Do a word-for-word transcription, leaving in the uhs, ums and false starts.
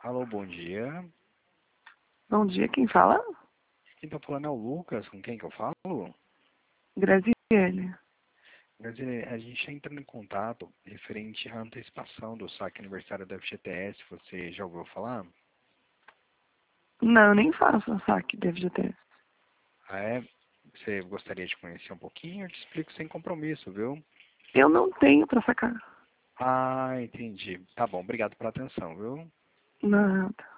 Alô, bom dia. Bom dia, quem fala? Quem tá falando é o Lucas, com quem que eu falo? Graziele. Mas é, a gente está entrando em contato referente à antecipação do saque aniversário da F G T S, você já ouviu falar? Não, eu nem faço saque de F G T S. Ah, é? Você gostaria de conhecer um pouquinho? Eu te explico sem compromisso, viu? Eu não tenho pra sacar. Ah, entendi. Tá bom, obrigado pela atenção, viu? Nada.